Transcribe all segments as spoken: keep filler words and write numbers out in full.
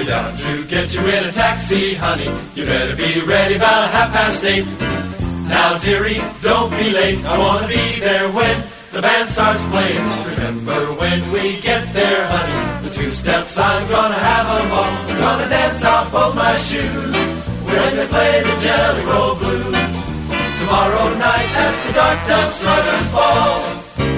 down to get you in a taxi, honey. You better be ready about half past eight. Now, dearie, don't be late. I want to be there when the band starts playing. Remember when we get there, honey, the two steps I'm gonna have a ball. I'm gonna dance off both my shoes when they play the Jelly Roll Blues. Tomorrow night at the Dark Town Sluggers Ball.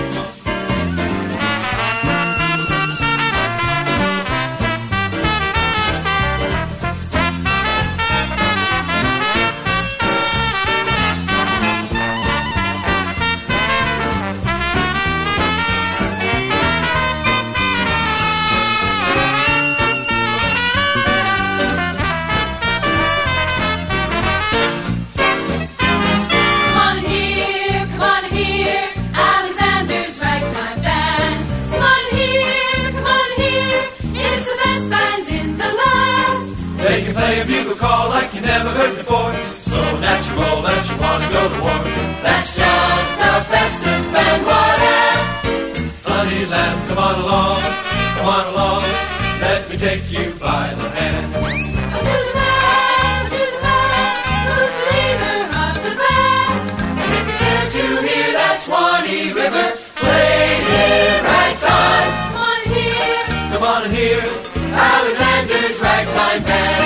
They can play a bugle call like you never heard before. So natural that you want to go to war. That's just the bestest band what have. Honey lamb, come on along, come on along. Let me take you by the hand. To the man, to the man, who's the leader of the band. And if you're there to hear that Swanee River played in ragtime, Come on here, come on and hear Alexander's Ragtime Band.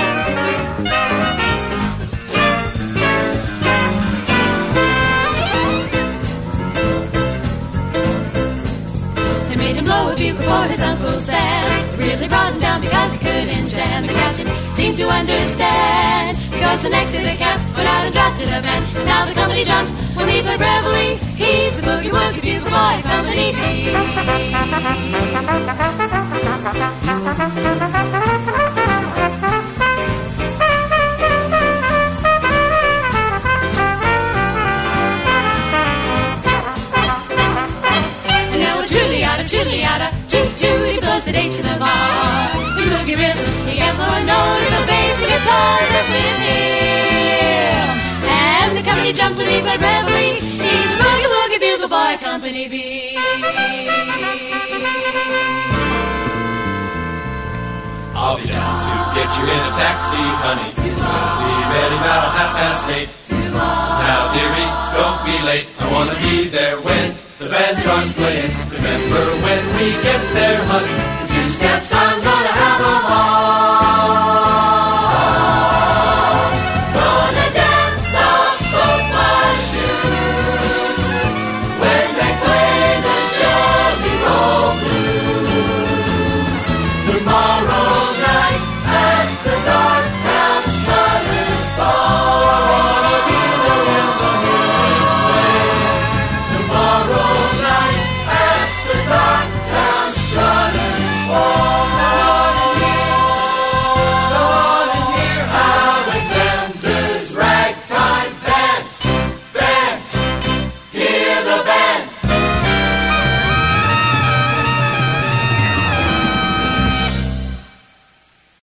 they made him blow a bugle for his uncle's band. Really brought him down because he couldn't stand. The captain seemed to understand, because the next day the cap went out and dropped it a band. Now the company jumps when we played reveille. He's the boogie woogie bugle boy, Company B. And now a Juliana, Juliana, toot toot, he blows the day to the bar. The boogie rhythm, he can't blow a note, and obeys the guitar up with him. And the company jump when we play reveille. He's the boogie woogie bugle boy, Company B. I'll be down to get you in a taxi, honey. I'll be ready about half past eight. Now, dearie, don't be late. I want to be there when the band starts playing. Remember when we get there, honey,